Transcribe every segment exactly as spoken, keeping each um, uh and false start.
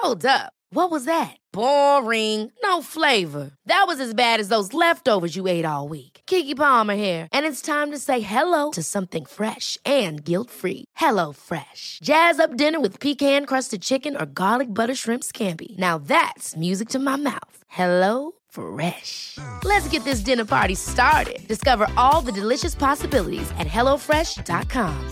Hold up. What was that? Boring. No flavor. That was as bad as those leftovers you ate all week. Keke Palmer here, and it's time to say hello to something fresh and guilt-free. Hello Fresh. Jazz up dinner with pecan-crusted chicken or garlic butter shrimp scampi. Now that's music to my mouth. Hello Fresh. Let's get this dinner party started. Discover all the delicious possibilities at hello fresh dot com.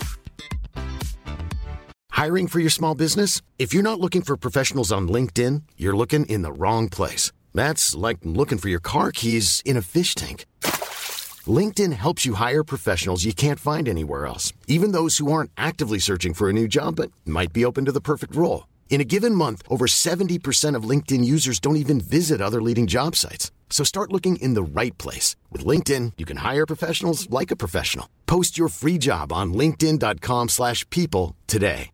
Hiring for your small business? If you're not looking for professionals on LinkedIn, you're looking in the wrong place. That's like looking for your car keys in a fish tank. LinkedIn helps you hire professionals you can't find anywhere else, even those who aren't actively searching for a new job but might be open to the perfect role. In a given month, over seventy percent of LinkedIn users don't even visit other leading job sites. So start looking in the right place. With LinkedIn, you can hire professionals like a professional. Post your free job on linkedin dot com slash people today.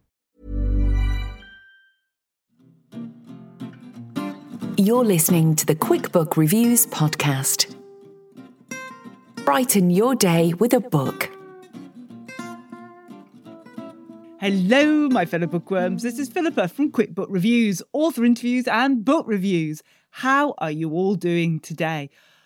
You're listening to the QuickBook Reviews podcast. Brighten your day with a book. Hello, my fellow bookworms. This is Philippa from QuickBook Reviews, author interviews and book reviews. How are you all doing today?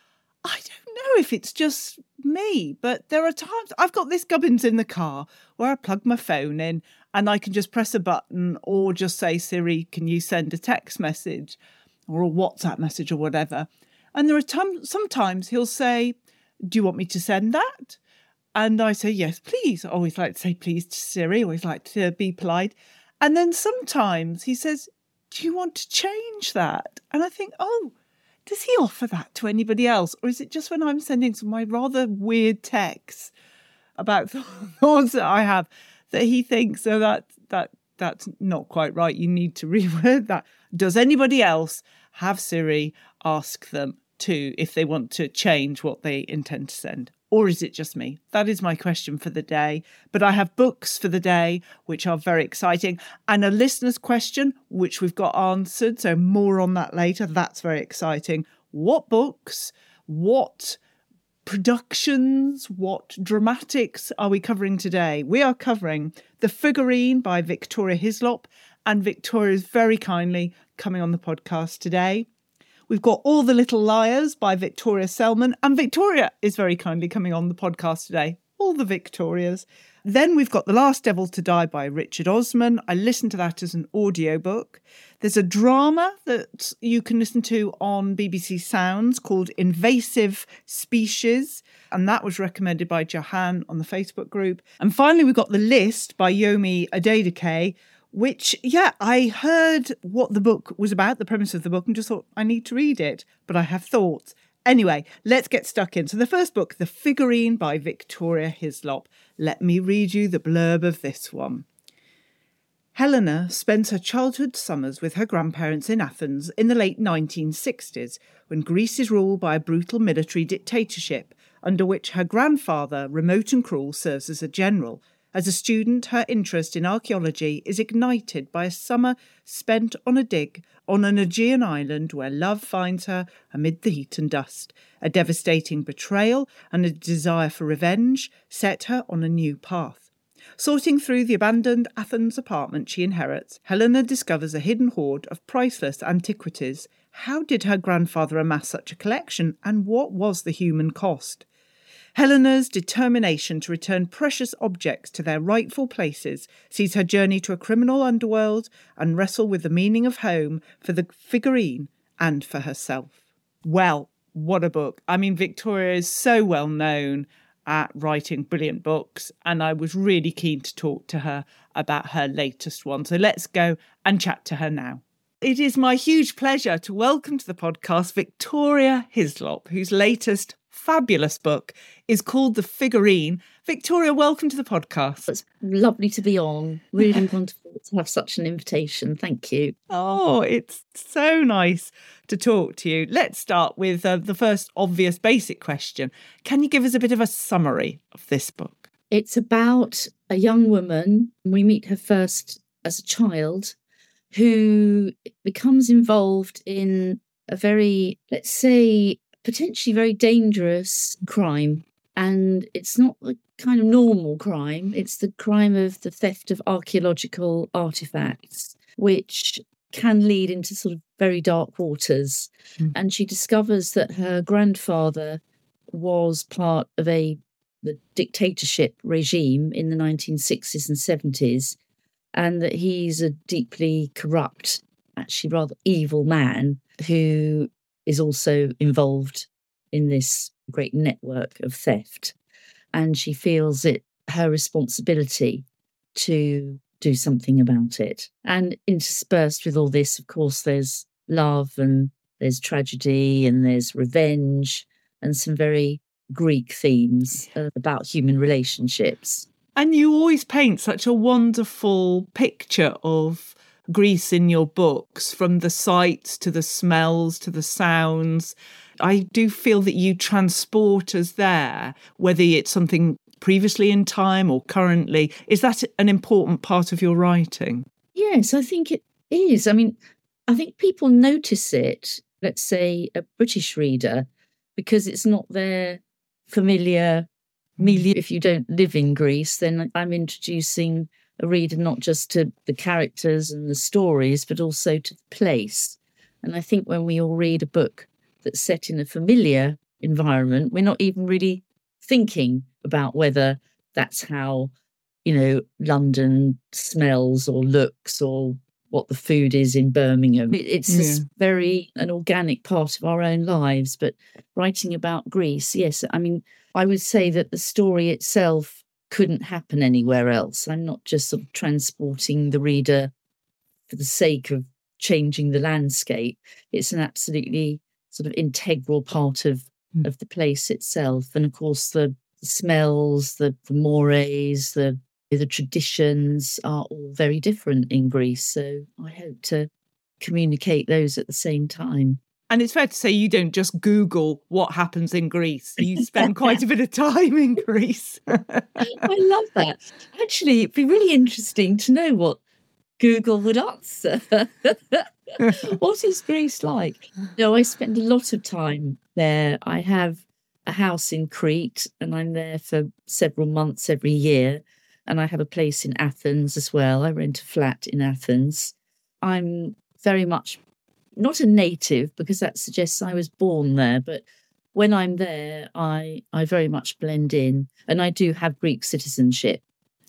I don't know if it's just me, but there are times I've got this gubbins in the car where I plug my phone in and I can just press a button or just say, Siri, can you send a text message or a WhatsApp message or whatever? And there are tom- sometimes he'll say, do you want me to send that? And I say, yes, please. I always like to say please to Siri. I always like to be polite. And then sometimes he says, do you want to change that? And I think, oh, does he offer that to anybody else? Or is it just when I'm sending some of my rather weird texts about thoughts that I have that he thinks, oh, that, that, that's not quite right. You need to reword that. Does anybody else have Siri ask them to if they want to change what they intend to send? Or is it just me? That is my question for the day. But I have books for the day, which are very exciting, and a listener's question, which we've got answered. So more on that later. That's very exciting. What books, what productions, what dramatics are we covering today? We are covering The Figurine by Victoria Hislop, and Victoria is very kindly coming on the podcast today. We've got All the Little Liars by Victoria Selman, and Victoria is very kindly coming on the podcast today. All the Victorias. Then we've got The Last Devil to Die by Richard Osman. I listened to that as an audiobook. There's a drama that you can listen to on B B C Sounds called Invasive Species, and that was recommended by Jahan on the Facebook group. And finally, we've got The List by Yomi Adedeke, which, yeah, I heard what the book was about, the premise of the book, and just thought, I need to read it, but I have thoughts. Anyway, let's get stuck in. So the first book, The Figurine by Victoria Hislop. Let me read you the blurb of this one. Helena spends her childhood summers with her grandparents in Athens in the late nineteen sixties, when Greece is ruled by a brutal military dictatorship, under which her grandfather, remote and cruel, serves as a general. As a student, her interest in archaeology is ignited by a summer spent on a dig on an Aegean island where love finds her amid the heat and dust. A devastating betrayal and a desire for revenge set her on a new path. Sorting through the abandoned Athens apartment she inherits, Helena discovers a hidden hoard of priceless antiquities. How did her grandfather amass such a collection, and what was the human cost? Helena's determination to return precious objects to their rightful places sees her journey to a criminal underworld and wrestle with the meaning of home for the figurine and for herself. Well, what a book. I mean, Victoria is so well known at writing brilliant books, and I was really keen to talk to her about her latest one. So let's go and chat to her now. It is my huge pleasure to welcome to the podcast Victoria Hislop, whose latest fabulous book is called The Figurine. Victoria, welcome to the podcast. It's lovely to be on. Really wonderful to have such an invitation. Thank you. Oh, it's so nice to talk to you. Let's start with uh, the first obvious basic question. Can you give us a bit of a summary of this book? It's about a young woman. We meet her first as a child who becomes involved in a very, let's say, potentially very dangerous crime. And it's not the kind of normal crime. It's the crime of the theft of archaeological artefacts, which can lead into sort of very dark waters. Mm. And she discovers that her grandfather was part of a the dictatorship regime in the nineteen sixties and seventies, and that he's a deeply corrupt, actually rather evil man who is also involved in this great network of theft. And she feels it her responsibility to do something about it. And interspersed with all this, of course, there's love and there's tragedy and there's revenge and some very Greek themes uh, about human relationships. And you always paint such a wonderful picture of Greece in your books, from the sights to the smells to the sounds. I do feel that you transport us there, whether it's something previously in time or currently. Is that an important part of your writing? Yes, I think it is. I mean, I think people notice it, let's say a British reader, because it's not their familiar milieu. If you don't live in Greece, then I'm introducing a reader not just to the characters and the stories, but also to the place. And I think when we all read a book that's set in a familiar environment, we're not even really thinking about whether that's how, you know, London smells or looks or what the food is in Birmingham. It's yeah. this very an organic part of our own lives. But writing about Greece, yes, I mean, I would say that the story itself couldn't happen anywhere else. I'm not just sort of transporting the reader for the sake of changing the landscape. It's an absolutely sort of integral part of, mm. of the place itself. And of course, the, the smells, the, the mores, the the traditions are all very different in Greece. So I hope to communicate those at the same time. And it's fair to say you don't just Google what happens in Greece. You spend quite a bit of time in Greece. I love that. Actually, it'd be really interesting to know what Google would answer. What is Greece like? No, I spend a lot of time there. I have a house in Crete and I'm there for several months every year. And I have a place in Athens as well. I rent a flat in Athens. I'm very much not a native, because that suggests I was born there. But when I'm there, I, I very much blend in. And I do have Greek citizenship.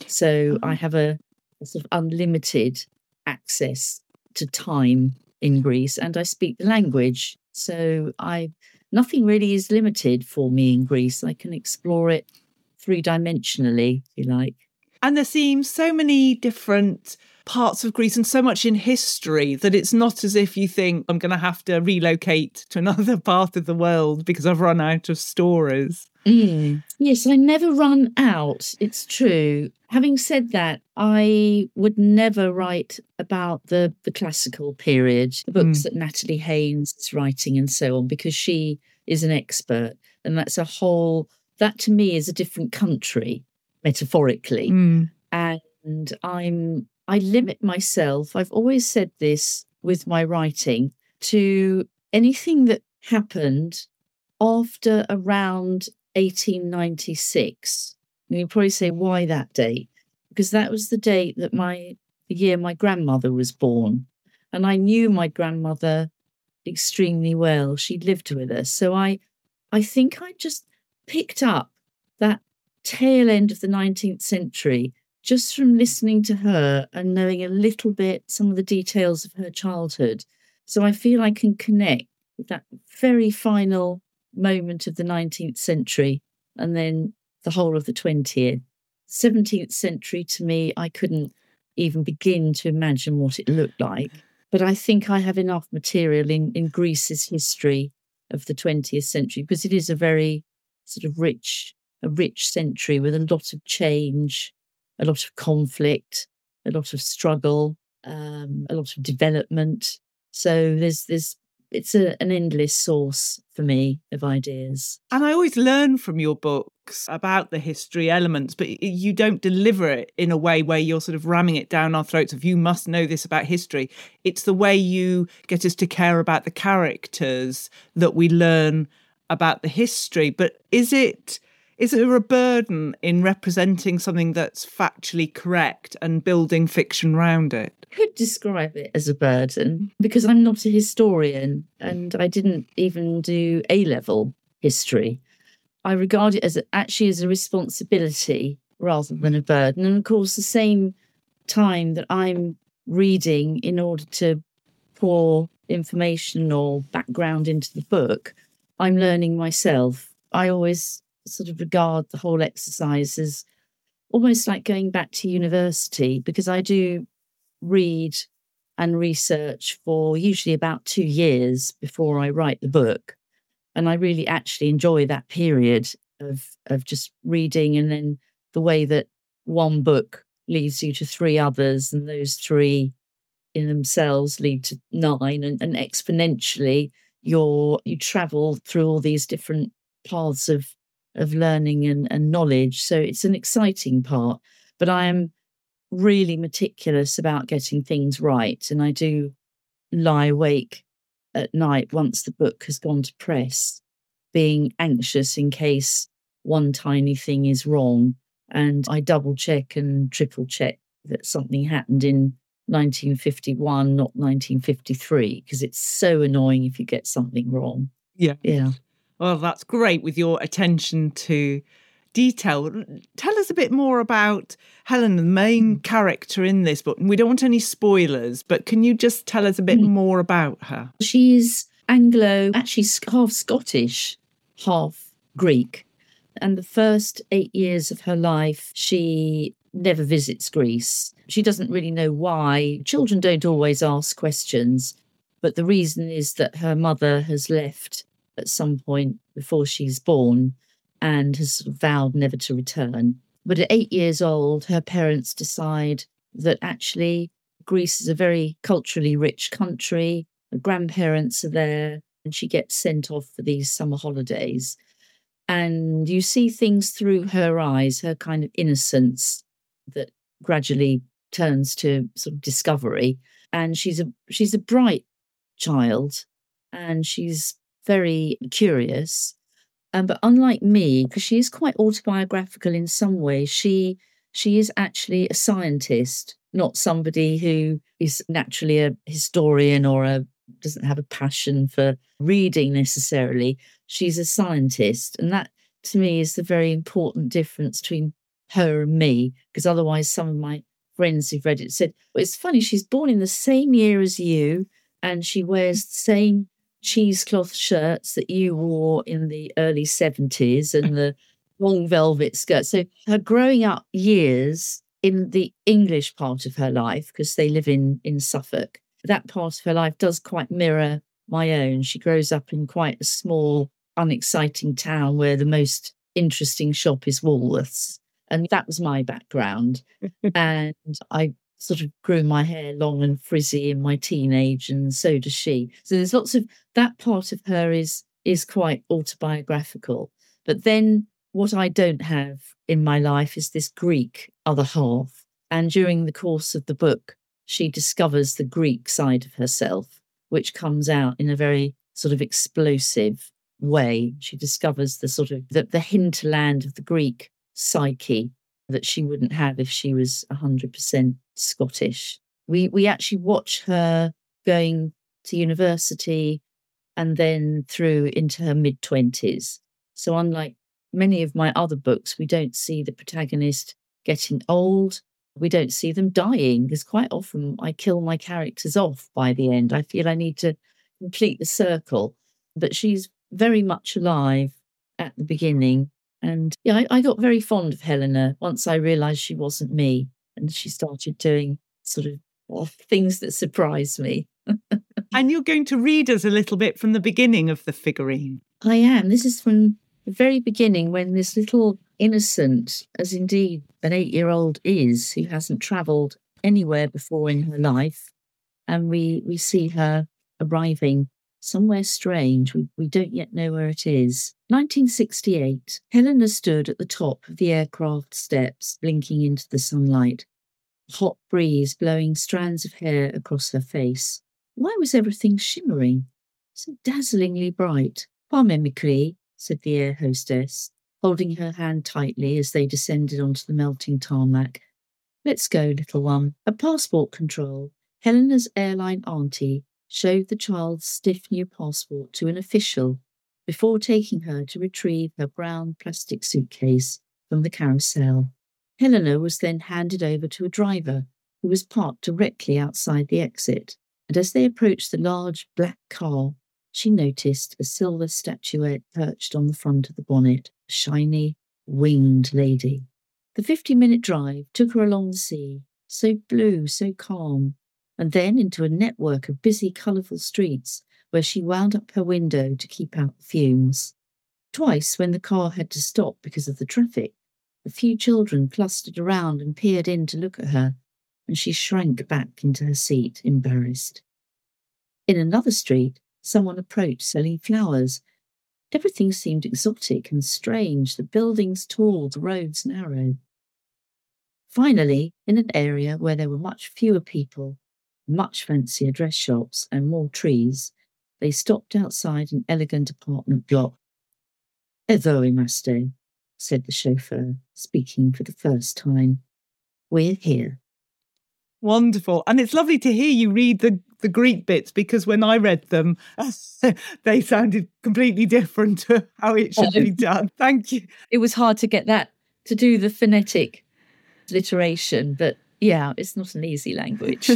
So I have a, a sort of unlimited access to time in Greece. And I speak the language. So I nothing really is limited for me in Greece. I can explore it three-dimensionally, if you like. And there seems so many different parts of Greece and so much in history that it's not as if you think I'm going to have to relocate to another part of the world because I've run out of stories. Mm. Yes, I never run out. It's true. Having said that, I would never write about the, the classical period, the books mm. that Natalie Haynes is writing and so on, because she is an expert. And that's a whole, that to me is a different country. Metaphorically. Mm. And I'm I limit myself, I've always said this with my writing, to anything that happened after around eighteen ninety-six. And you'll probably say, why that date? Because that was the date that my the year my grandmother was born. And I knew my grandmother extremely well. She lived with us. So I I think I just picked up that tail end of the nineteenth century just from listening to her and knowing a little bit some of the details of her childhood. So I feel I can connect with that very final moment of the nineteenth century and then the whole of the twentieth. seventeenth century, to me, I couldn't even begin to imagine what it looked like. But I think I have enough material in, in Greece's history of the twentieth century, because it is a very sort of rich a rich century with a lot of change, a lot of conflict, a lot of struggle, um, a lot of development. So there's there's it's a, an endless source for me of ideas. And I always learn from your books about the history elements, but you don't deliver it in a way where you're sort of ramming it down our throats of you must know this about history. It's the way you get us to care about the characters that we learn about the history. But is it Is there a burden in representing something that's factually correct and building fiction around it? I could describe it as a burden because I'm not a historian and I didn't even do A-level history. I regard it as a, actually as a responsibility rather than a burden. And of course, the same time that I'm reading in order to pour information or background into the book, I'm learning myself. I always sort of regard the whole exercise as almost like going back to university, because I do read and research for usually about two years before I write the book. And I really actually enjoy that period of, of just reading, and then the way that one book leads you to three others, and those three in themselves lead to nine, and, and exponentially you're, you travel through all these different paths of of learning and, and knowledge. So it's an exciting part, but I am really meticulous about getting things right. And I do lie awake at night once the book has gone to press, being anxious in case one tiny thing is wrong. And I double check and triple check that something happened in nineteen fifty-one, not nineteen fifty-three, because it's so annoying if you get something wrong. Yeah. Yeah. Well, that's great with your attention to detail. Tell us a bit more about Helen, the main character in this book. We don't want any spoilers, but can you just tell us a bit more about her? She's Anglo, actually half Scottish, half Greek. And the first eight years of her life, she never visits Greece. She doesn't really know why. Children don't always ask questions, but the reason is that her mother has left at some point before she's born and has sort of vowed never to return. But at eight years old, her parents decide that actually Greece is a very culturally rich country. Her grandparents are there, and she gets sent off for these summer holidays. And you see things through her eyes, her kind of innocence that gradually turns to sort of discovery. And she's a she's a bright child, and she's very curious. Um, but unlike me, because she is quite autobiographical in some ways, she she is actually a scientist, not somebody who is naturally a historian or a doesn't have a passion for reading necessarily. She's a scientist. And that, to me, is the very important difference between her and me, because otherwise some of my friends who've read it said, well, it's funny, she's born in the same year as you, and she wears the same cheesecloth shirts that you wore in the early seventies and the long velvet skirts. So her growing up years in the English part of her life, because they live in, in Suffolk, that part of her life does quite mirror my own. She grows up in quite a small, unexciting town where the most interesting shop is Woolworths. And that was my background. And I sort of grew my hair long and frizzy in my teenage, and so does she. So there's lots of, that part of her is is quite autobiographical. But then what I don't have in my life is this Greek other half. And during the course of the book, she discovers the Greek side of herself, which comes out in a very sort of explosive way. She discovers the sort of the, the hinterland of the Greek psyche that she wouldn't have if she was one hundred percent Scottish. We we actually watch her going to university and then through into her mid-twenties. So unlike many of my other books, we don't see the protagonist getting old. We don't see them dying, because quite often I kill my characters off by the end. I feel I need to complete the circle. But she's very much alive at the beginning. And yeah, I, I got very fond of Helena once I realised she wasn't me, and she started doing sort of well, things that surprised me. And you're going to read us a little bit from the beginning of the figurine. I am. This is from the very beginning, when this little innocent, as indeed an eight-year-old is, who hasn't travelled anywhere before in her life, and we, we see her arriving somewhere strange. We, we don't yet know where it is. nineteen sixty-eight. Helena stood at the top of the aircraft steps, blinking into the sunlight. A hot breeze blowing strands of hair across her face. Why was everything shimmering? So dazzlingly bright. Pas mimicry, said the air hostess. holding her hand tightly as they descended onto the melting tarmac. "Let's go, little one." At passport control, Helena's airline auntie showed the child's stiff new passport to an official before taking her to retrieve her brown plastic suitcase from the carousel. Helena was then handed over to a driver who was parked directly outside the exit, and as they approached the large black car, she noticed a silver statuette perched on the front of the bonnet, a shiny, winged lady. The fifty-minute drive took her along the sea, so blue, so calm, and then into a network of busy, colourful streets where she wound up her window to keep out the fumes. Twice, when the car had to stop because of the traffic, a few children clustered around and peered in to look at her, and she shrank back into her seat, embarrassed. In another street, someone approached selling flowers. Everything seemed exotic and strange, the buildings tall, the roads narrow. Finally, in an area where there were much fewer people, much fancier dress shops and more trees, they stopped outside an elegant apartment block. "Εδώ είμαστε," said the chauffeur, speaking for the first time. "We're here." Wonderful. And it's lovely to hear you read the, the Greek bits, because when I read them, they sounded completely different to how it should be done. Thank you. It was hard to get that, to do the phonetic alliteration, but yeah, it's not an easy language.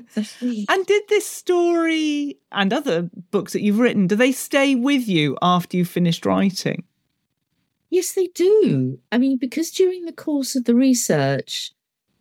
And did this story and other books that you've written, do they stay with you after you've finished writing? Yes, they do. I mean, because during the course of the research,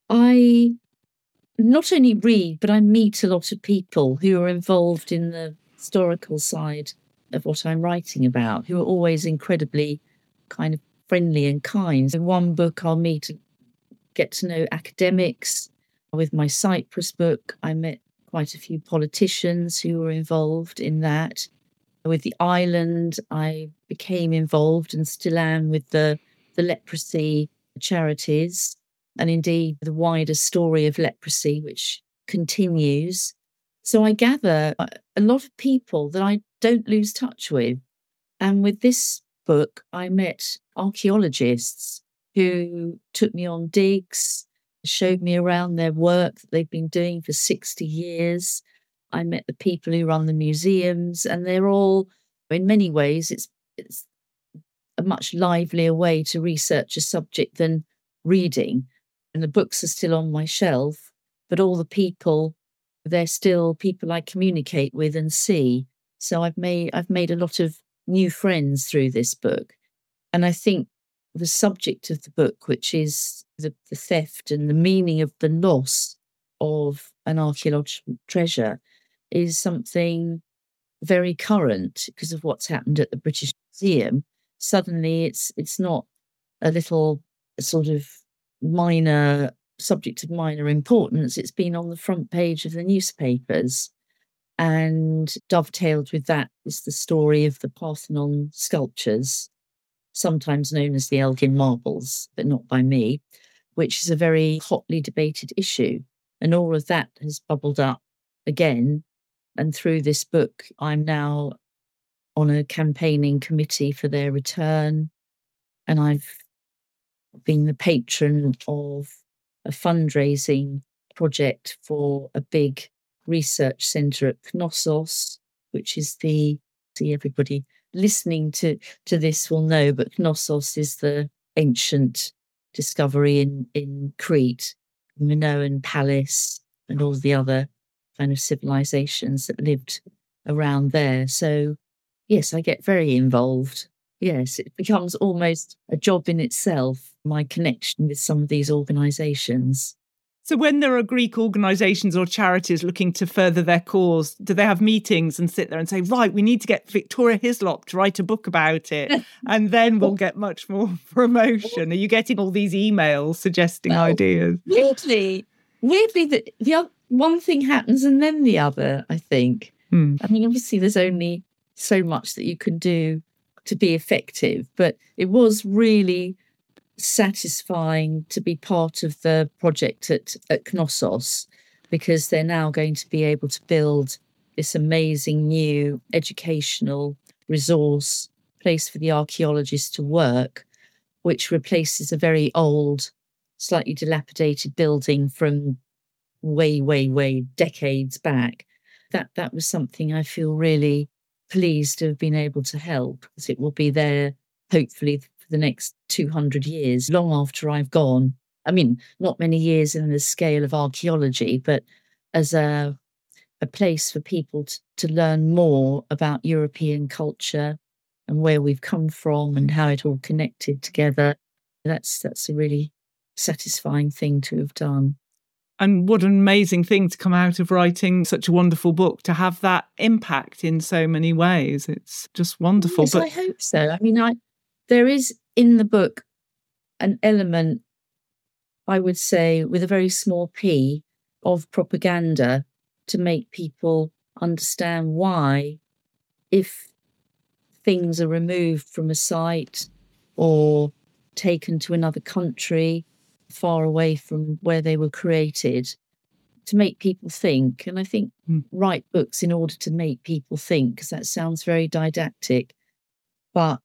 I not only read, but I meet a lot of people who are involved in the historical side of what I'm writing about, who are always incredibly kind of friendly and kind. In one book, I'll meet, get to know academics. With my Cyprus book, I met quite a few politicians who were involved in that. With the island, I became involved and still am with the, the leprosy charities, and indeed the wider story of leprosy, which continues. So I gather a lot of people that I don't lose touch with. And with this book, I met archaeologists who took me on digs, showed me around their work that they've been doing for sixty years. I met the people who run the museums, and they're all, in many ways, it's, it's a much livelier way to research a subject than reading. And the books are still on my shelf, but all the people, they're still people I communicate with and see. So I've made I've made a lot of new friends through this book. And I think the subject of the book, which is the, the theft and the meaning of the loss of an archaeological treasure, is something very current because of what's happened at the British Museum. Suddenly it's it's not a little sort of minor subject of minor importance. It's been on the front page of the newspapers. And dovetailed with that is the story of the Parthenon sculptures, sometimes known as the Elgin Marbles, but not by me, which is a very hotly debated issue. And all of that has bubbled up again. And through this book, I'm now on a campaigning committee for their return. And I've been the patron of a fundraising project for a big research centre at Knossos, which is the, see, everybody listening to, to this will know, but Knossos is the ancient discovery in, in Crete, Minoan Palace and all the other kind of civilizations that lived around there. So, yes, I get very involved. Yes, it becomes almost a job in itself, my connection with some of these organisations. So when there are Greek organisations or charities looking to further their cause, do they have meetings and sit there and say, right, we need to get Victoria Hislop to write a book about it, and then we'll get much more promotion? Are you getting all these emails suggesting well, ideas? Weirdly, weirdly, the, the other, one thing happens and then the other, I think. Hmm. I mean, obviously there's only so much that you can do to be effective, but it was really satisfying to be part of the project at, at Knossos, because they're now going to be able to build this amazing new educational resource place for the archaeologists to work. which replaces a very old, slightly dilapidated building from way, way, way decades back. That that was something I feel really pleased to have been able to help, because it will be there hopefully for the next two hundred years, long after I've gone. I mean, not many years in the scale of archaeology, but as a a place for people to, to learn more about European culture and where we've come from and how it all connected together. That's that's a really satisfying thing to have done. And what an amazing thing to come out of writing such a wonderful book, to have that impact in so many ways. It's just wonderful. Yes, but I hope so. I mean, I there is in the book an element, I would say, with a very small p, of propaganda to make people understand why, if things are removed from a site or taken to another country far away from where they were created, to make people think. And I think mm. write books in order to make people think, because that sounds very didactic, but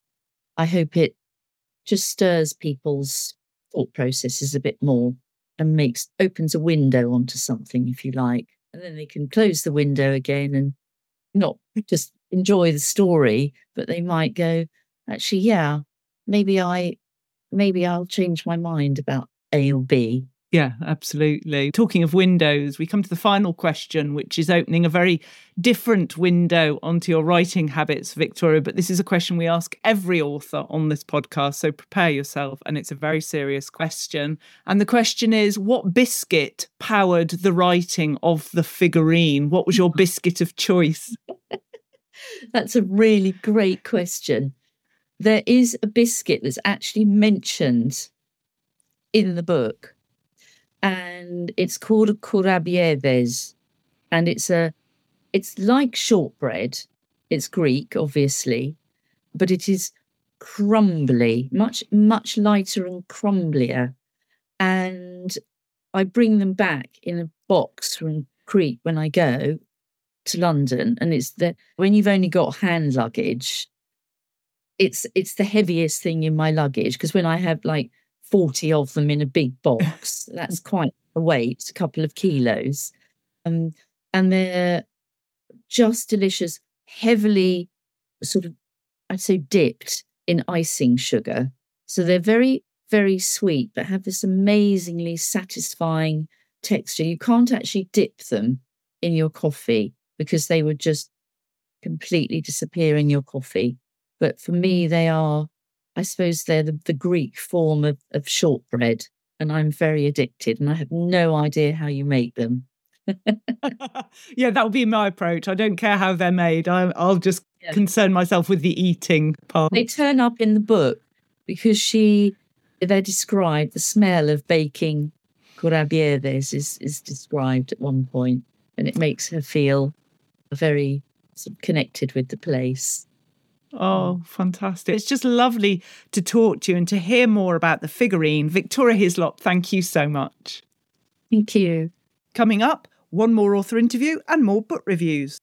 I hope it just stirs people's thought processes a bit more and makes opens a window onto something, if you like. And then they can close the window again and not just enjoy the story, but they might go, actually, yeah, maybe I, maybe I'll change my mind about A or B. Yeah, absolutely. Talking of windows, we come to the final question, which is opening a very different window onto your writing habits, Victoria. But this is a question we ask every author on this podcast, so prepare yourself. And it's a very serious question. And the question is, what biscuit powered the writing of The Figurine? What was your biscuit of choice? That's a really great question. There is a biscuit that's actually mentioned in the book, and it's called a Kourabieves, and it's a it's like shortbread. It's Greek, obviously, but it is crumbly, much much lighter and crumblier. And I bring them back in a box from Crete when I go to London, and it's the when you've only got hand luggage, it's it's the heaviest thing in my luggage, because when I have like forty of them in a big box, that's quite a weight, a couple of kilos. Um, and they're just delicious, heavily sort of, I'd say, dipped in icing sugar. So they're very, very sweet, but have this amazingly satisfying texture. You can't actually dip them in your coffee because they would just completely disappear in your coffee. But for me, they are, I suppose they're the, the Greek form of, of shortbread, and I'm very addicted, and I have no idea how you make them. Yeah, that would be my approach. I don't care how they're made. I, I'll just yeah. concern myself with the eating part. They turn up in the book because she, they're described, the smell of baking Kourabieves is, is described at one point, and it makes her feel very sort of connected with the place. Oh, fantastic. It's just lovely to talk to you and to hear more about The Figurine. Victoria Hislop, thank you so much. Thank you. Coming up, one more author interview and more book reviews.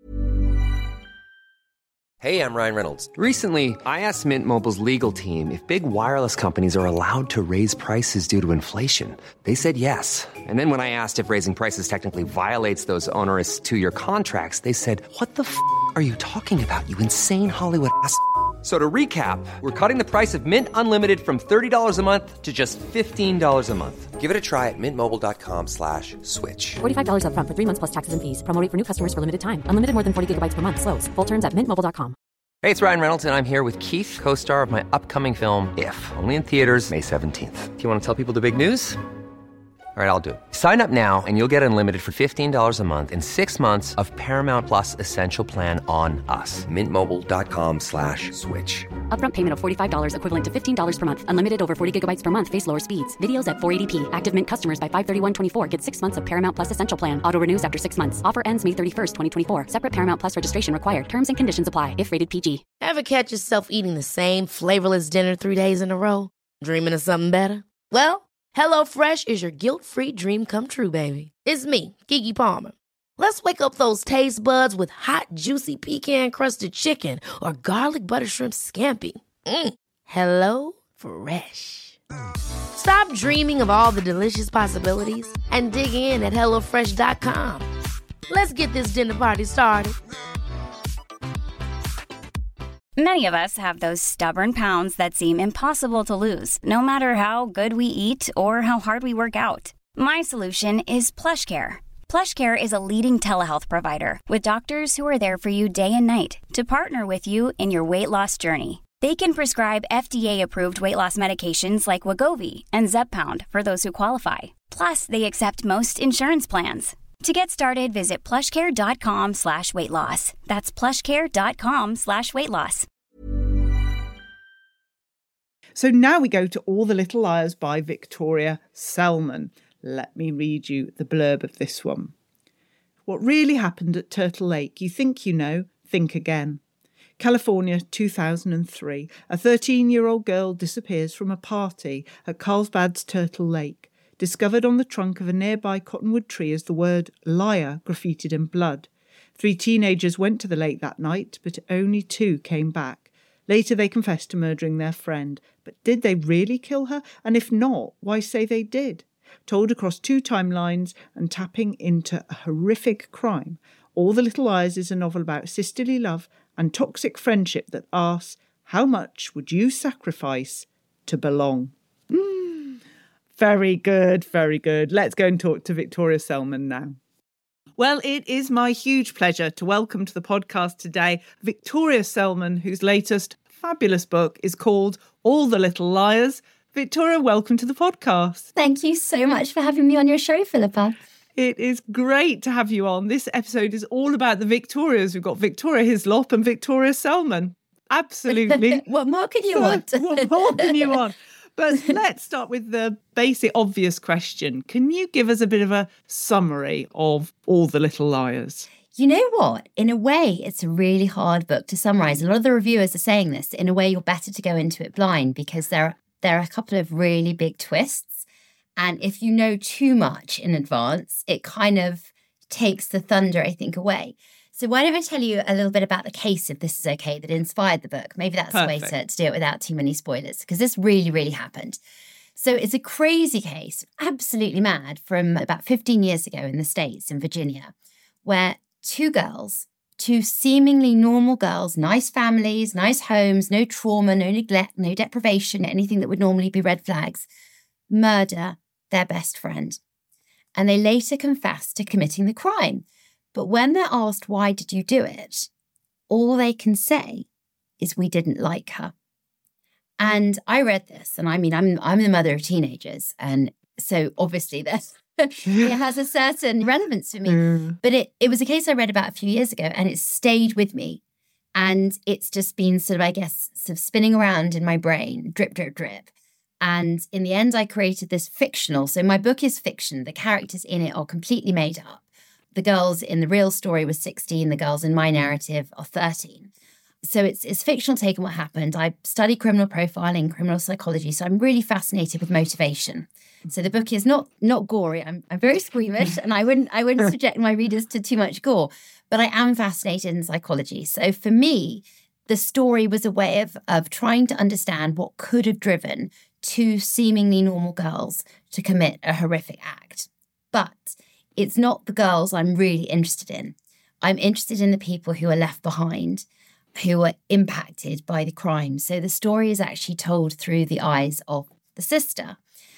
Hey, I'm Ryan Reynolds. Recently, I asked Mint Mobile's legal team if big wireless companies are allowed to raise prices due to inflation. They said yes. And then when I asked if raising prices technically violates those onerous two-year contracts, they said, what the f*** are you talking about, you insane Hollywood ass f- So to recap, we're cutting the price of Mint Unlimited from thirty dollars a month to just fifteen dollars a month. Give it a try at mintmobile.com slash switch. forty-five dollars up front for three months plus taxes and fees. Promo rate for new customers for limited time. Unlimited more than forty gigabytes per month. Slows full terms at mint mobile dot com. Hey, it's Ryan Reynolds, and I'm here with Keith, co-star of my upcoming film, If, only in theaters May seventeenth. Do you want to tell people the big news? All right, I'll do it. Sign up now and you'll get unlimited for fifteen dollars a month and six months of Paramount Plus Essential Plan on us. Mintmobile.com slash switch. Upfront payment of forty-five dollars equivalent to fifteen dollars per month. Unlimited over forty gigabytes per month. Face lower speeds. Videos at four eighty p. Active Mint customers by five thirty-one twenty-four get six months of Paramount Plus Essential Plan. Auto renews after six months. Offer ends May thirty-first, twenty twenty-four. Separate Paramount Plus registration required. Terms and conditions apply if rated P G. Ever catch yourself eating the same flavorless dinner three days in a row? Dreaming of something better? Well, HelloFresh is your guilt-free dream come true, baby. It's me, Keke Palmer. Let's wake up those taste buds with hot, juicy pecan-crusted chicken or garlic butter shrimp scampi. Mm. Hello Fresh. Stop dreaming of all the delicious possibilities and dig in at hello fresh dot com. Let's get this dinner party started. Many of us have those stubborn pounds that seem impossible to lose, no matter how good we eat or how hard we work out. My solution is PlushCare. PlushCare is a leading telehealth provider with doctors who are there for you day and night to partner with you in your weight loss journey. They can prescribe F D A-approved weight loss medications like Wegovy and Zepbound for those who qualify. Plus, they accept most insurance plans. To get started, visit plushcare.com slash weight loss. That's plushcare.com slash weight loss. So now we go to All the Little Liars by Victoria Selman. Let me read you the blurb of this one. What really happened at Turtle Lake? You think you know, think again. California, two thousand three. A thirteen-year-old girl disappears from a party at Carlsbad's Turtle Lake, discovered on the trunk of a nearby cottonwood tree as the word liar graffitied in blood. Three teenagers went to the lake that night, but only two came back. Later they confessed to murdering their friend. But did they really kill her? And if not, why say they did? Told across two timelines and tapping into a horrific crime, All the Little Liars is a novel about sisterly love and toxic friendship that asks, how much would you sacrifice to belong? Mm. Very good, very good. Let's go and talk to Victoria Selman now. Well, it is my huge pleasure to welcome to the podcast today Victoria Selman, whose latest fabulous book is called All the Little Liars. Victoria, welcome to the podcast. Thank you so much for having me on your show, Philippa. It is great to have you on. This episode is all about the Victorias. We've got Victoria Hislop and Victoria Selman. Absolutely. What more can you want? What more can you want? But let's start with the basic, obvious question. Can you give us a bit of a summary of All the Little Liars? You know what? In a way, it's a really hard book to summarise. A lot of the reviewers are saying this. In a way, you're better to go into it blind because there are, there are a couple of really big twists. And if you know too much in advance, it kind of takes the thunder, I think, away. So why don't I tell you a little bit about the case, if this is okay, that inspired the book. Maybe that's Perfect. the way to, to do it without too many spoilers, because this really, really happened. So it's a crazy case, absolutely mad, from about fifteen years ago in the States, in Virginia, where two girls, two seemingly normal girls, nice families, nice homes, no trauma, no neglect, no deprivation, anything that would normally be red flags, murder their best friend. And they later confess to committing the crime. But when they're asked, why did you do it? All they can say is, we didn't like her. And I read this, and I mean, I'm I'm the mother of teenagers. And so obviously this it has a certain relevance for me. Mm. But it, it was a case I read about a few years ago, and it stayed with me. And it's just been sort of, I guess, sort of spinning around in my brain, drip, drip, drip. And in the end, I created this fictional. So my book is fiction. The characters in it are completely made up. The girls in the real story were sixteen. The girls in my narrative are thirteen. So it's it's fictional take on what happened. I study criminal profiling, criminal psychology. So I'm really fascinated with motivation. So the book is not not gory. I'm I'm very squeamish, and I wouldn't I wouldn't subject my readers to too much gore. But I am fascinated in psychology. So for me, the story was a way of of trying to understand what could have driven two seemingly normal girls to commit a horrific act. But it's not the girls I'm really interested in. I'm interested in the people who are left behind, who are impacted by the crime. So the story is actually told through the eyes of the sister.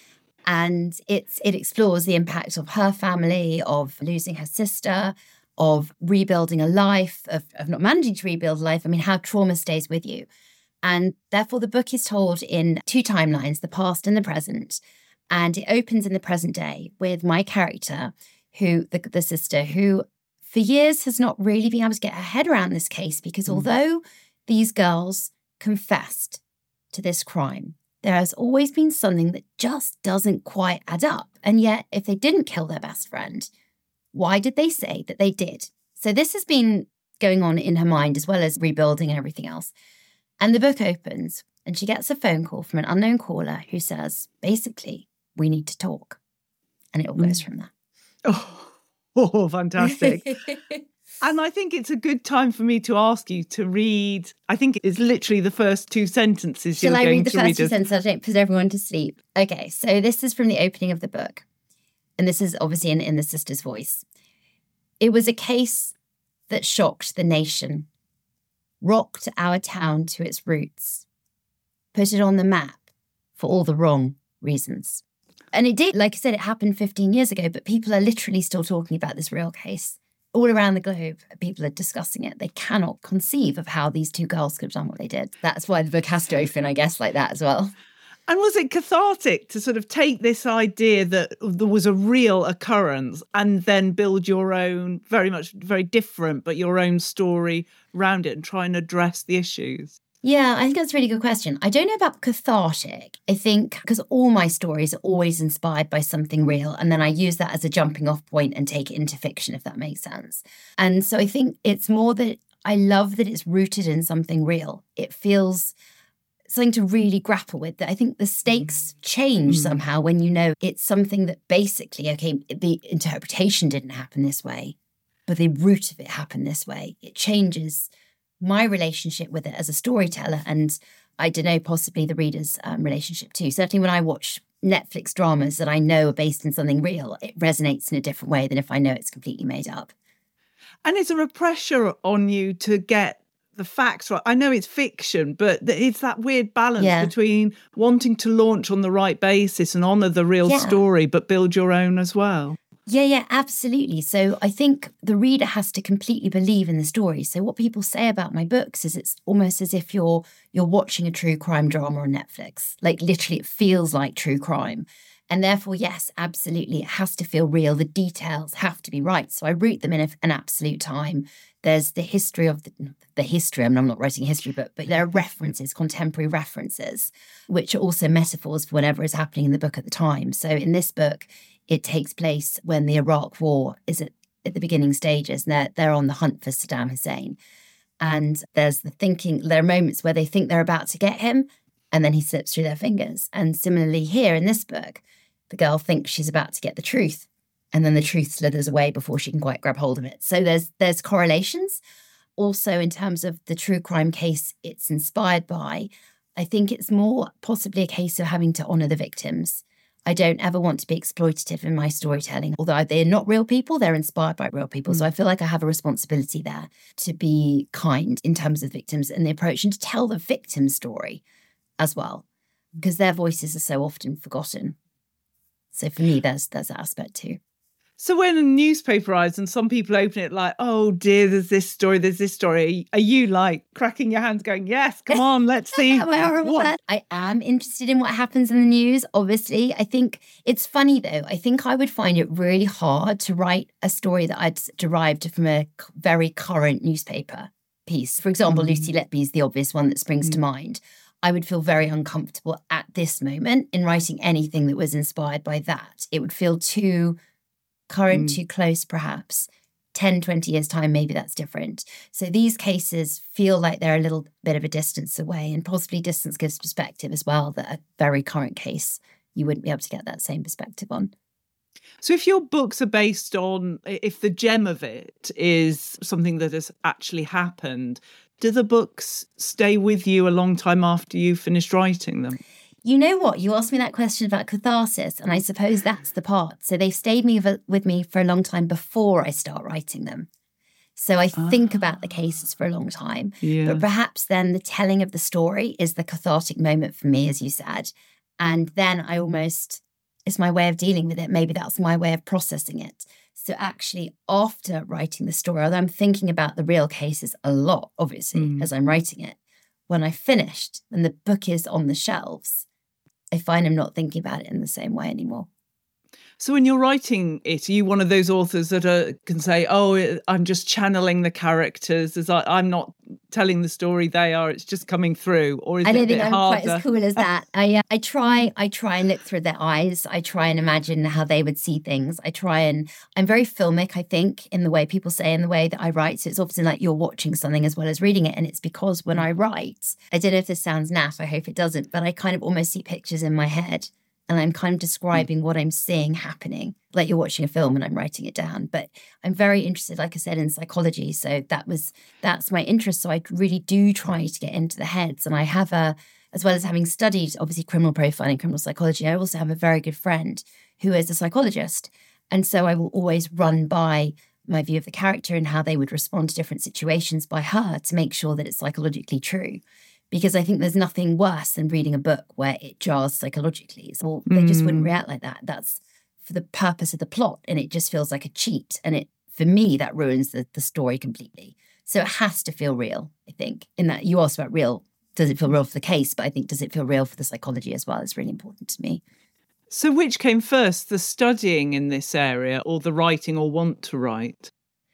And it's it explores the impact of her family, of losing her sister, of rebuilding a life, of, of not managing to rebuild a life. I mean, how trauma stays with you. And therefore, the book is told in two timelines, the past and the present. And it opens in the present day with my character, who the, the sister, who for years has not really been able to get her head around this case, because mm. although these girls confessed to this crime, there has always been something that just doesn't quite add up. And yet, if they didn't kill their best friend, why did they say that they did? So this has been going on in her mind, as well as rebuilding and everything else. And the book opens and she gets a phone call from an unknown caller who says, basically, we need to talk. And it all goes mm. from there. Oh, oh fantastic. And I think it's a good time for me to ask you to read, I think it's literally the first two sentences Shall you're I going read the to first read two us. sentences? I don't put everyone to sleep. Okay, so this is from the opening of the book. And this is obviously in, in the sister's voice. It was a case that shocked the nation, rocked our town to its roots, put it on the map for all the wrong reasons. And it did, like I said, it happened fifteen years ago, but people are literally still talking about this real case. All around the globe, people are discussing it. They cannot conceive of how these two girls could have done what they did. That's why the book has to open, I guess, like that as well. And was it cathartic to sort of take this idea that there was a real occurrence and then build your own, very much, very different, but your own story around it and try and address the issues? Yeah, I think that's a really good question. I don't know about cathartic. I think because all my stories are always inspired by something real. And then I use that as a jumping off point and take it into fiction, if that makes sense. And so I think it's more that I love that it's rooted in something real. It feels something to really grapple with. That I think the stakes change mm. somehow when you know it's something that basically, okay, the interpretation didn't happen this way, but the root of it happened this way. It changes my relationship with it as a storyteller, and I don't know, possibly the reader's um, relationship too. Certainly when I watch Netflix dramas that I know are based in something real, it resonates in a different way than if I know it's completely made up. And is there a pressure on you to get the facts right? I know it's fiction, but it's that weird balance yeah. between wanting to launch on the right basis and honour the real yeah. story, but build your own as well. Yeah, yeah, absolutely. So I think the reader has to completely believe in the story. So what people say about my books is it's almost as if you're you're watching a true crime drama on Netflix. Like literally it feels like true crime. And therefore, yes, absolutely, it has to feel real. The details have to be right. So I root them in a, an absolute time. There's the history of the, the history. I mean, I'm not writing a history book, but there are references, contemporary references, which are also metaphors for whatever is happening in the book at the time. So in this book, it takes place when the Iraq War is at, at the beginning stages, and they're, they're on the hunt for Saddam Hussein. And there's the thinking, there are moments where they think they're about to get him, and then he slips through their fingers. And similarly here in this book, the girl thinks she's about to get the truth, and then the truth slithers away before she can quite grab hold of it. So there's there's correlations. Also, in terms of the true crime case it's inspired by, I think it's more possibly a case of having to honour the victims. I don't ever want to be exploitative in my storytelling. Although they're not real people, they're inspired by real people. Mm. So I feel like I have a responsibility there to be kind in terms of victims and the approach, and to tell the victim story as well, because their voices are so often forgotten. So for me, there's there's that aspect too. So when a newspaper arrives and some people open it like, oh dear, there's this story, there's this story, are you like cracking your hands going, yes, come on, let's see. Am I horrible what? I am interested in what happens in the news, obviously. I think it's funny though. I think I would find it really hard to write a story that I'd derived from a very current newspaper piece. For example, mm. Lucy Letby is the obvious one that springs mm. to mind. I would feel very uncomfortable at this moment in writing anything that was inspired by that. It would feel too current, mm. too close, perhaps. ten, twenty years' time, maybe that's different. So these cases feel like they're a little bit of a distance away, and possibly distance gives perspective as well, that a very current case, you wouldn't be able to get that same perspective on. So if your books are based on, if the gem of it is something that has actually happened, do the books stay with you a long time after you've finished writing them? You know what? You asked me that question about catharsis, and I suppose that's the part. So they've stayed me with me for a long time before I start writing them. So I ah. think about the cases for a long time. Yeah. But perhaps then the telling of the story is the cathartic moment for me, as you said. And then I almost, it's my way of dealing with it. Maybe that's my way of processing it. So actually, after writing the story, although I'm thinking about the real cases a lot, obviously, mm. as I'm writing it, when I finished and the book is on the shelves, I find I'm not thinking about it in the same way anymore. So when you're writing it, are you one of those authors that are, can say, oh, I'm just channeling the characters, as I, I'm not telling the story they are, it's just coming through? Or is I it don't a bit think I'm harder? Quite as cool as that. I, uh, I try I try and look through their eyes. I try and imagine how they would see things. I try and, I'm very filmic, I think, in the way people say, in the way that I write. So it's often like you're watching something as well as reading it. And it's because when I write, I don't know if this sounds naff, I hope it doesn't, but I kind of almost see pictures in my head. and I'm kind of describing what I'm seeing happening, like you're watching a film and I'm writing it down. But I'm very interested, like I said, in psychology. So that was, that's my interest. So I really do try to get into the heads. And I have a, as well as having studied, obviously, criminal profiling, criminal psychology, I also have a very good friend who is a psychologist. And so I will always run by my view of the character and how they would respond to different situations by her to make sure that it's psychologically true. Because I think there's nothing worse than reading a book where it jars psychologically. So well, they just wouldn't react like that. That's for the purpose of the plot. And it just feels like a cheat. And it, for me, that ruins the, the story completely. So it has to feel real, I think. In that you asked about real, does it feel real for the case? But I think, does it feel real for the psychology as well? It's really important to me. So which came first, the studying in this area or the writing or want to write?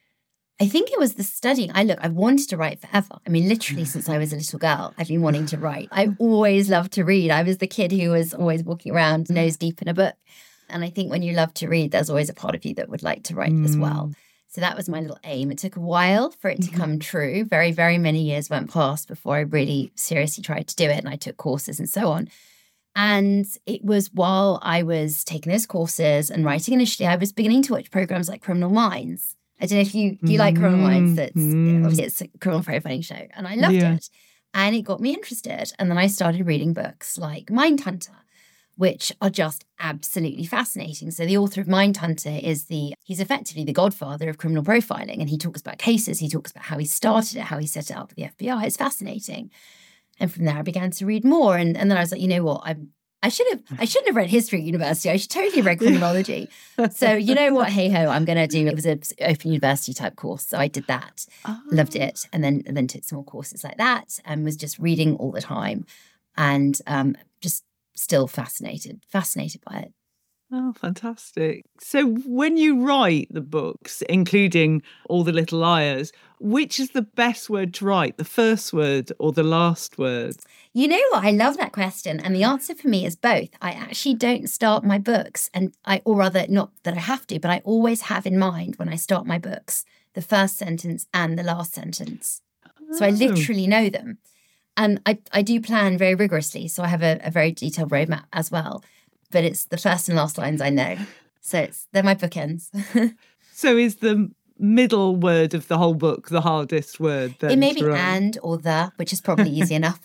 I think it was the studying. I look, I've wanted to write forever. I mean, literally since I was a little girl, I've been wanting to write. I always loved to read. I was the kid who was always walking around nose deep in a book. And I think when you love to read, there's always a part of you that would like to write mm. as well. So that was my little aim. It took a while for it to come true. Very, very many years went past before I really seriously tried to do it. And I took courses and so on. And it was while I was taking those courses and writing initially, I was beginning to watch programs like Criminal Minds. I don't know if you, do you like Criminal Minds? That's, mm. Obviously, it's a criminal profiling show. And I loved yeah. it. And it got me interested. And then I started reading books like Mindhunter, which are just absolutely fascinating. So the author of Mindhunter is the, he's effectively the godfather of criminal profiling. And he talks about cases. He talks about how he started it, how he set it up with the F B I. It's fascinating. And from there, I began to read more. And, and then I was like, you know what? I'm, I should have, I shouldn't have read history at university. I should totally have read criminology. So you know what? Hey ho, I'm going to do, it was an open university type course. So I did that, oh. loved it. And then, and then took some more courses like that and was just reading all the time and um, just still fascinated, fascinated by it. Oh, fantastic. So when you write the books, including All the Little Liars, which is the best word to write, the first word or the last word? You know what? I love that question. And the answer for me is both. I actually don't start my books, and I, or rather, not that I have to, but I always have in mind when I start my books, the first sentence and the last sentence. Oh. So I literally know them. And I, I do plan very rigorously. So I have a, a very detailed roadmap as well. But it's the first and last lines I know. So it's, they're my bookends. So is the middle word of the whole book the hardest word? Then it may be and or the, which is probably easy enough.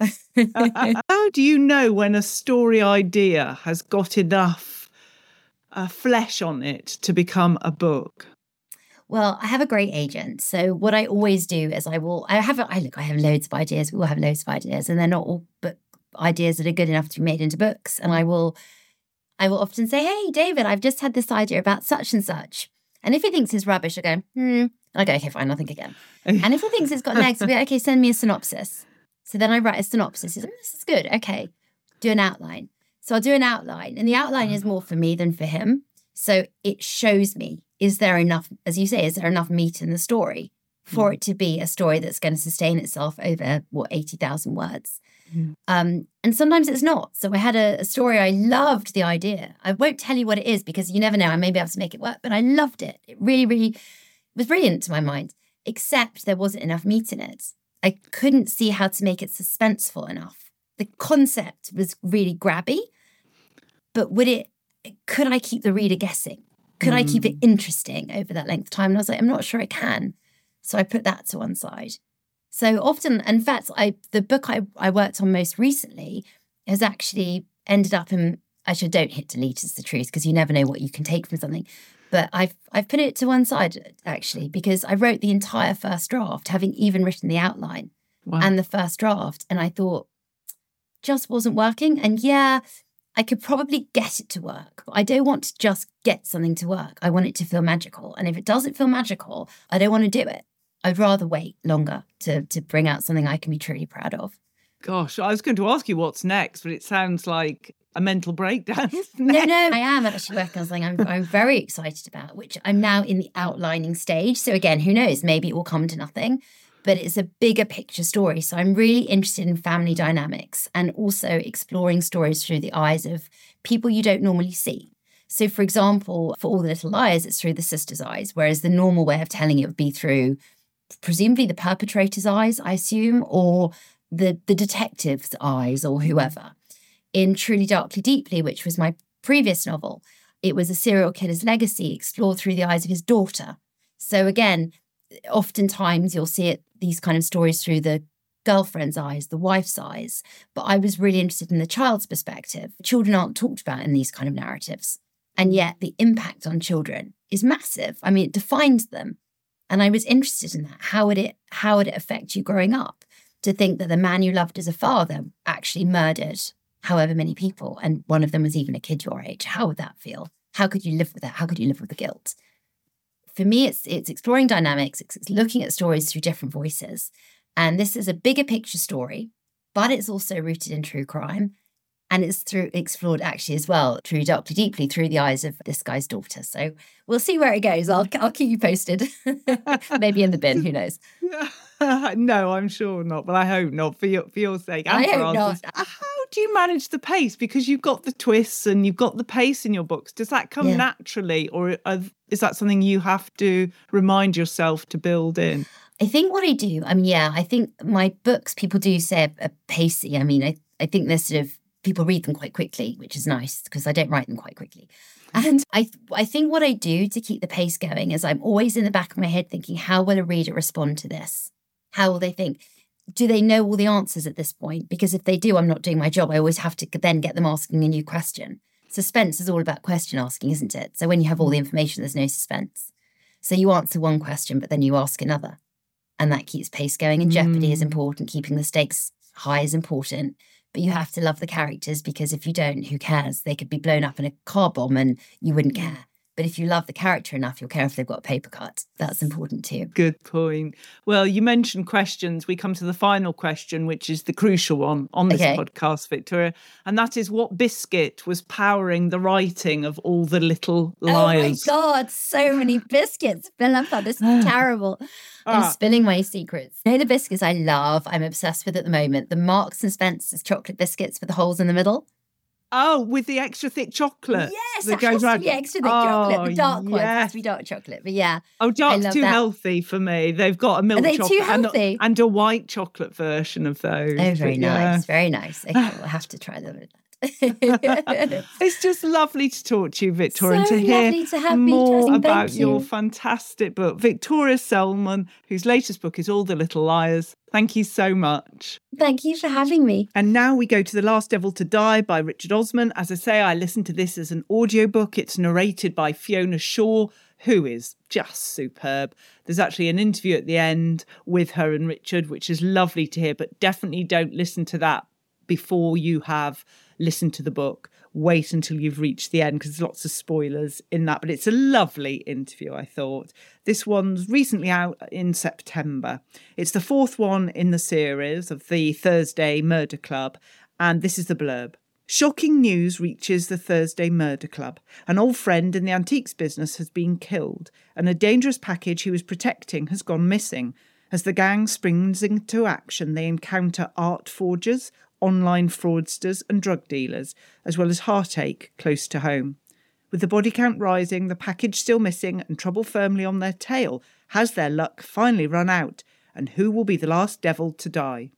How do you know when a story idea has got enough uh, flesh on it to become a book? Well, I have a great agent. So what I always do is I will, I have, a, I look, I have loads of ideas. We all have loads of ideas, and they're not all book ideas that are good enough to be made into books. And I will... I will often say, hey, David, I've just had this idea about such and such. And if he thinks it's rubbish, I go, hmm. And I go, okay, fine, I'll think again. And if he thinks it's got legs, I'll be like, okay, send me a synopsis. So then I write a synopsis. He's like, this is good. Okay, do an outline. So I'll do an outline. And the outline is more for me than for him. So it shows me, is there enough, as you say, is there enough meat in the story for it to be a story that's going to sustain itself over, what, eighty thousand words? Mm. Um, and sometimes it's not. So I had a, a story, I loved the idea. I won't tell you what it is because you never know, I may be able to make it work, but I loved it. It really, really was brilliant to my mind, except there wasn't enough meat in it. I couldn't see how to make it suspenseful enough. The concept was really grabby, but would it, could I keep the reader guessing? Could mm. I keep it interesting over that length of time? And I was like, I'm not sure I can. So I put that to one side. So often, in fact, I the book I, I worked on most recently has actually ended up in, actually don't hit delete is the truth because you never know what you can take from something. But I've I've put it to one side, actually, because I wrote the entire first draft, having even written the outline wow. and the first draft. And I thought, just wasn't working. And yeah, I could probably get it to work, but I don't want to just get something to work. I want it to feel magical. And if it doesn't feel magical, I don't want to do it. I'd rather wait longer to to bring out something I can be truly proud of. Gosh, I was going to ask you what's next, but it sounds like a mental breakdown. No, no, I am actually working on something I'm, I'm very excited about, which I'm now in the outlining stage. So again, who knows, maybe it will come to nothing, but it's a bigger picture story. So I'm really interested in family dynamics and also exploring stories through the eyes of people you don't normally see. So for example, for All the Little Liars, it's through the sister's eyes, whereas the normal way of telling it would be through presumably the perpetrator's eyes, I assume, or the, the detective's eyes or whoever. In Truly Darkly Deeply, which was my previous novel, it was a serial killer's legacy explored through the eyes of his daughter. So again, oftentimes you'll see it, these kind of stories through the girlfriend's eyes, the wife's eyes. But I was really interested in the child's perspective. Children aren't talked about in these kind of narratives. And yet the impact on children is massive. I mean, it defines them. And I was interested in that. How would it, how would it affect you growing up? To think that the man you loved as a father actually murdered however many people, and one of them was even a kid your age. How would that feel? How could you live with that? How could you live with the guilt? For me, it's it's exploring dynamics. It's looking at stories through different voices. And this is a bigger picture story, but it's also rooted in true crime. And it's through explored actually as well, through Doctor Deeply, through the eyes of this guy's daughter. So we'll see where it goes. I'll I'll keep you posted. Maybe in the bin, who knows? No, I'm sure not. But I hope not, for your for your sake. And I for hope ours. not. How do you manage the pace? Because you've got the twists and you've got the pace in your books. Does that come Yeah. naturally, or are, is that something you have to remind yourself to build in? I think what I do, I mean, yeah, I think my books, people do say are pacey. I mean, I, I think they're sort of, people read them quite quickly, which is nice because I don't write them quite quickly. And I I think what I do to keep the pace going is I'm always in the back of my head thinking, how will a reader respond to this? How will they think? Do they know all the answers at this point? Because if they do, I'm not doing my job. I always have to then get them asking a new question. Suspense is all about question asking, isn't it? So when you have all the information, there's no suspense. So you answer one question, but then you ask another. And that keeps pace going. And jeopardy mm. is important. Keeping the stakes high is important. But you have to love the characters, because if you don't, who cares? They could be blown up in a car bomb and you wouldn't care. But if you love the character enough, you'll care if they've got a paper cut. That's important too. Good point. Well, you mentioned questions. We come to the final question, which is the crucial one on this Okay. podcast, Victoria. And that is, what biscuit was powering the writing of All the Little Liars? Oh my God, so many biscuits. Philippa, this is terrible. I'm Ah. spilling my secrets. You know the biscuits I love, I'm obsessed with at the moment? The Marks and Spencer's chocolate biscuits with the holes in the middle. Oh, with the extra thick chocolate. Yes, that it has goes to around- be extra thick Oh, chocolate. The dark ones yes. has to be dark chocolate. But yeah. Oh, dark's love too that. healthy for me. They've got a milk they too chocolate and a- healthy? And, a white chocolate version of those. Oh, very But yeah. nice. Very nice. Okay, we'll have to try them. It's just lovely to talk to you, Victoria, and So to hear lovely to have me, more Jessie. about Thank your you. fantastic book. Victoria Selman, whose latest book is All the Little Liars. Thank you so much. Thank you for having me. And now we go to The Last Devil to Die by Richard Osman. As I say, I listened to this as an audiobook. It's narrated by Fiona Shaw, who is just superb. There's actually an interview at the end with her and Richard, which is lovely to hear, but definitely don't listen to that before you have listened to the book. Wait until you've reached the end, because there's lots of spoilers in that. But it's a lovely interview, I thought. This one's recently out in September. It's the fourth one in the series of the Thursday Murder Club. And this is the blurb. Shocking news reaches the Thursday Murder Club. An old friend in the antiques business has been killed, and a dangerous package he was protecting has gone missing. As the gang springs into action, they encounter art forgers, online fraudsters and drug dealers, as well as heartache close to home. With the body count rising, the package still missing, and trouble firmly on their tail, has their luck finally run out? And who will be the last devil to die?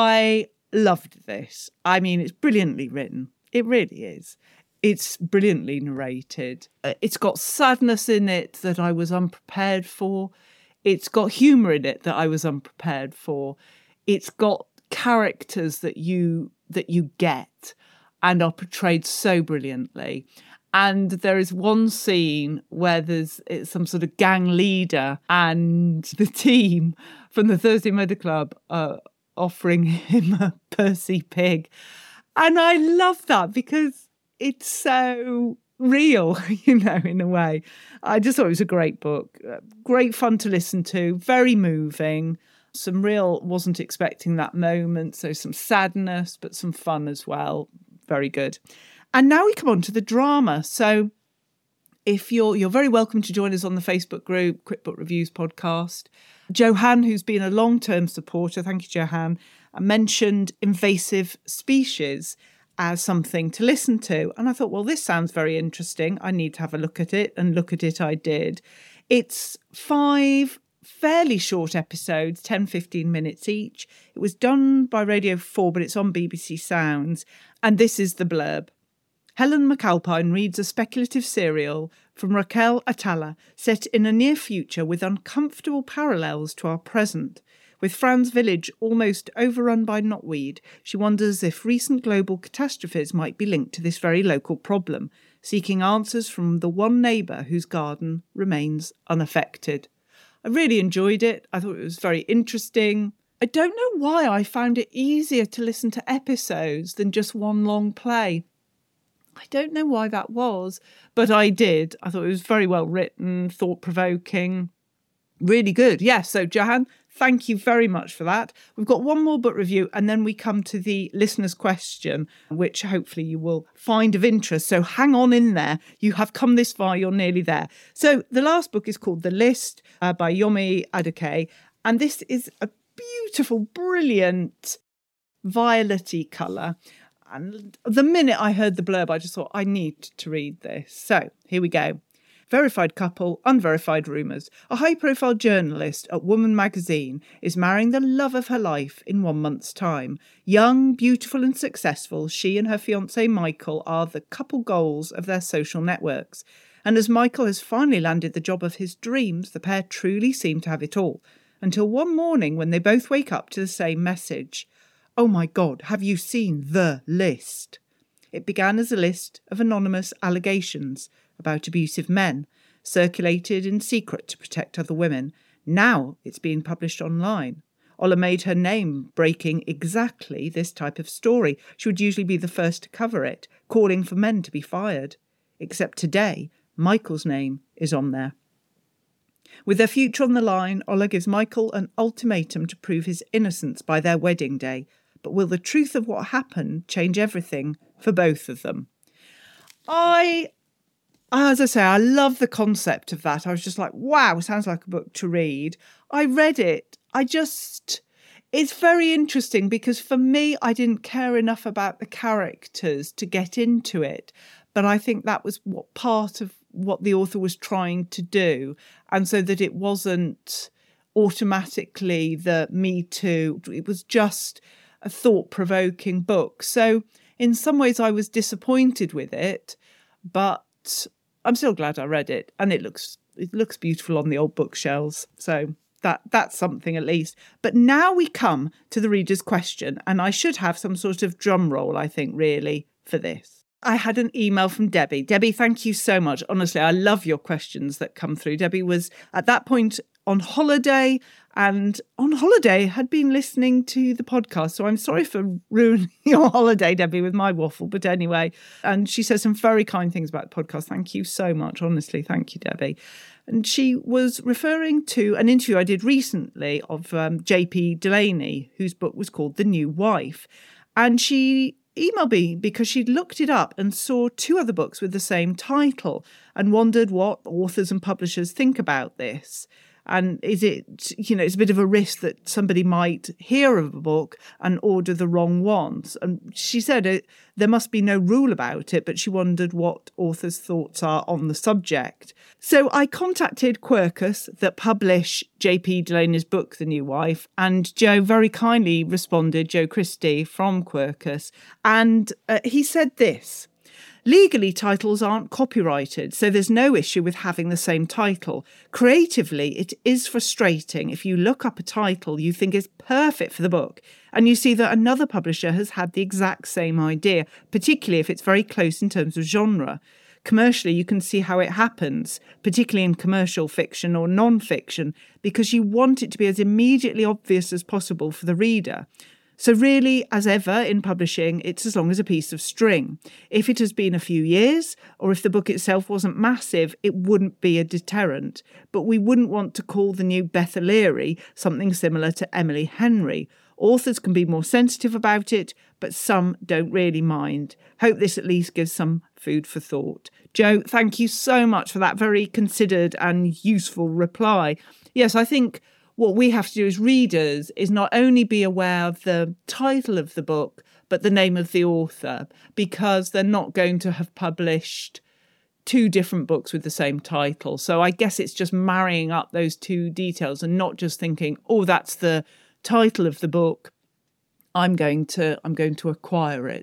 I loved this. I mean, it's brilliantly written. It really is. It's brilliantly narrated. Uh, It's got sadness in it that I was unprepared for. It's got humour in it that I was unprepared for. It's got characters that you that you get and are portrayed so brilliantly. And there is one scene where there's it's some sort of gang leader and the team from the Thursday Murder Club are offering him a Percy pig. And I love that because it's so real, you know, in a way. I just thought it was a great book. Uh, Great fun to listen to, very moving. Some real, wasn't expecting that moment. So some sadness, but some fun as well. Very good. And now we come on to the drama. So if you're you're very welcome to join us on the Facebook group, Quick Book Reviews podcast. Johan, who's been a long-term supporter, thank you, Johan, mentioned Invasive Species as something to listen to. And I thought, well, this sounds very interesting. I need to have a look at it, and look at it I did. It's five fairly short episodes, ten, fifteen minutes each. It was done by Radio four, but it's on B B C Sounds. And this is the blurb. Helen McAlpine reads a speculative serial from Raquel Atala set in a near future with uncomfortable parallels to our present. With Fran's village almost overrun by knotweed, she wonders if recent global catastrophes might be linked to this very local problem, seeking answers from the one neighbour whose garden remains unaffected. I really enjoyed it. I thought it was very interesting. I don't know why I found it easier to listen to episodes than just one long play. I don't know why that was, but I did. I thought it was very well written, thought-provoking, really good. Yes, yeah, so Johan, thank you very much for that. We've got one more book review and then we come to the listener's question, which hopefully you will find of interest. So hang on in there. You have come this far, you're nearly there. So the last book is called The List uh, by Yomi Aduke. And this is a beautiful, brilliant, violet-y colour. And the minute I heard the blurb, I just thought, I need to read this. So here we go. Verified couple, unverified rumours. A high-profile journalist at Woman magazine is marrying the love of her life in one month's time. Young, beautiful and successful, she and her fiancé Michael are the couple goals of their social networks. And as Michael has finally landed the job of his dreams, the pair truly seem to have it all. Until one morning when they both wake up to the same message. Oh my God, have you seen the list? It began as a list of anonymous allegations about abusive men, circulated in secret to protect other women. Now it's being published online. Ola made her name breaking exactly this type of story. She would usually be the first to cover it, calling for men to be fired. Except today, Michael's name is on there. With their future on the line, Ola gives Michael an ultimatum to prove his innocence by their wedding day. But will the truth of what happened change everything for both of them? I, as I say, I love the concept of that. I was just like, wow, sounds like a book to read. I read it. I just, it's very interesting because for me, I didn't care enough about the characters to get into it. But I think that was what part of what the author was trying to do. And so that it wasn't automatically the Me Too. It was just a thought-provoking book. So in some ways I was disappointed with it, but I'm still glad I read it. And it looks it looks beautiful on the old bookshelves. So that that's something at least. But now we come to the reader's question. And I should have some sort of drum roll, I think, really, for this. I had an email from Debbie. Debbie, thank you so much. Honestly, I love your questions that come through. Debbie was at that point on holiday and on holiday had been listening to the podcast. So I'm sorry for ruining your holiday, Debbie, with my waffle. But anyway, and she says some very kind things about the podcast. Thank you so much. Honestly, thank you, Debbie. And she was referring to an interview I did recently of um, J P Delaney, whose book was called The New Wife. And she emailed me because she'd looked it up and saw two other books with the same title and wondered what authors and publishers think about this. And is it, you know, it's a bit of a risk that somebody might hear of a book and order the wrong ones. And she said it, there must be no rule about it, but she wondered what authors' thoughts are on the subject. So I contacted Quercus that publish J P Delaney's book, The New Wife, and Joe very kindly responded, Joe Christie from Quercus, and uh, he said this. Legally, titles aren't copyrighted, so there's no issue with having the same title. Creatively, it is frustrating if you look up a title you think is perfect for the book and you see that another publisher has had the exact same idea, particularly if it's very close in terms of genre. Commercially, you can see how it happens, particularly in commercial fiction or non-fiction, because you want it to be as immediately obvious as possible for the reader. So really, as ever in publishing, it's as long as a piece of string. If it has been a few years, or if the book itself wasn't massive, it wouldn't be a deterrent. But we wouldn't want to call the new Beth O'Leary something similar to Emily Henry. Authors can be more sensitive about it, but some don't really mind. Hope this at least gives some food for thought. Joe, thank you so much for that very considered and useful reply. Yes, I think what we have to do as readers is not only be aware of the title of the book, but the name of the author, because they're not going to have published two different books with the same title. So I guess it's just marrying up those two details and not just thinking, oh, that's the title of the book. I'm going to I'm going to acquire it.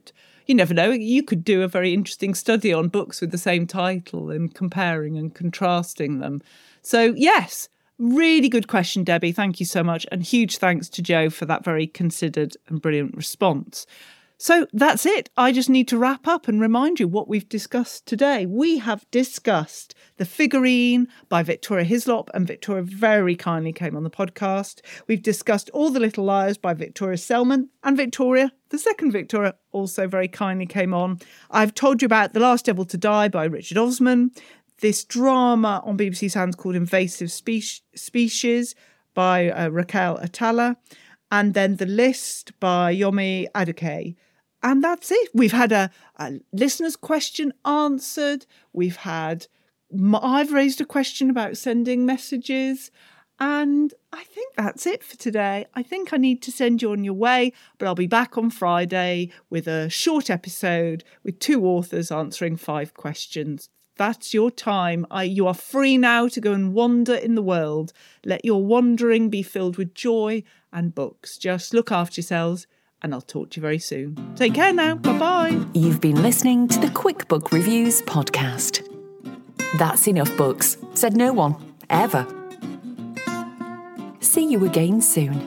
you never know, you could do a very interesting study on books with the same title and comparing and contrasting them. So yes, really good question, Debbie. Thank you so much. And huge thanks to Jo for that very considered and brilliant response. So that's it. I just need to wrap up and remind you what we've discussed today. We have discussed The Figurine by Victoria Hislop, and Victoria very kindly came on the podcast. We've discussed All the Little Liars by Victoria Selman, and Victoria, the second Victoria, also very kindly came on. I've told you about The Last Devil to Die by Richard Osman, this drama on B B C Sounds called Invasive Spe- Species by uh, Raquel Atala, and then The List by Yomi Aduke. And that's it. We've had a, a listener's question answered. We've had, I've raised a question about sending messages. And I think that's it for today. I think I need to send you on your way, but I'll be back on Friday with a short episode with two authors answering five questions. That's your time. I, you are free now to go and wander in the world. Let your wandering be filled with joy and books. Just look after yourselves, and I'll talk to you very soon. Take care now. Bye-bye. You've been listening to the Quick Book Reviews podcast. That's enough books, said no one, ever. See you again soon.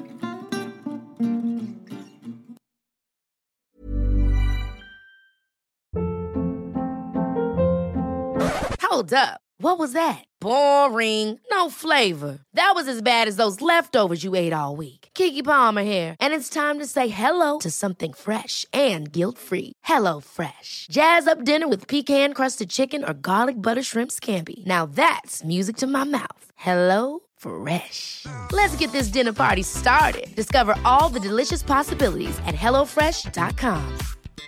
Hold up. What was that? Boring. No flavor. That was as bad as those leftovers you ate all week. Keke Palmer here, and it's time to say hello to something fresh and guilt-free. Hello Fresh. Jazz up dinner with pecan-crusted chicken or garlic butter shrimp scampi. Now that's music to my mouth. Hello Fresh. Let's get this dinner party started. Discover all the delicious possibilities at hello fresh dot com.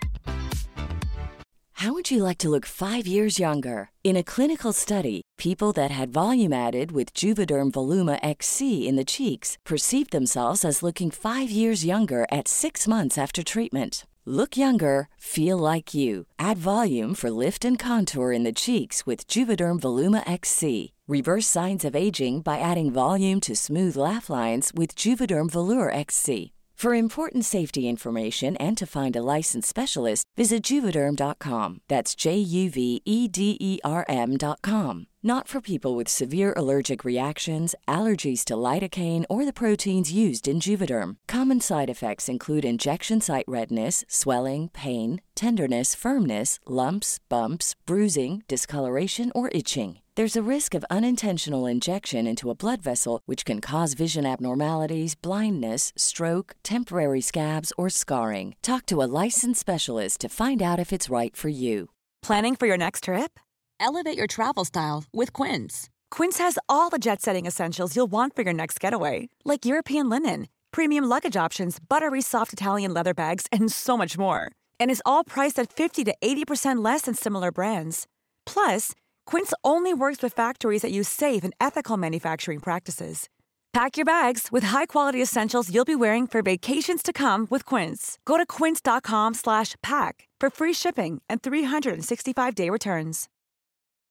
How would you like to look five years younger? In a clinical study, people that had volume added with Juvederm Voluma X C in the cheeks perceived themselves as looking five years younger at six months after treatment. Look younger, feel like you. Add volume for lift and contour in the cheeks with Juvederm Voluma X C. Reverse signs of aging by adding volume to smooth laugh lines with Juvederm Volure X C. For important safety information and to find a licensed specialist, visit Juvederm dot com. That's J U V E D E R M dot com. Not for people with severe allergic reactions, allergies to lidocaine, or the proteins used in Juvederm. Common side effects include injection site redness, swelling, pain, tenderness, firmness, lumps, bumps, bruising, discoloration, or itching. There's a risk of unintentional injection into a blood vessel, which can cause vision abnormalities, blindness, stroke, temporary scabs, or scarring. Talk to a licensed specialist to find out if it's right for you. Planning for your next trip? Elevate your travel style with Quince. Quince has all the jet-setting essentials you'll want for your next getaway, like European linen, premium luggage options, buttery soft Italian leather bags, and so much more. And is all priced at fifty to eighty percent less than similar brands. Plus, Quince only works with factories that use safe and ethical manufacturing practices. Pack your bags with high-quality essentials you'll be wearing for vacations to come with Quince. Go to quince dot com slash pack for free shipping and three sixty-five day returns.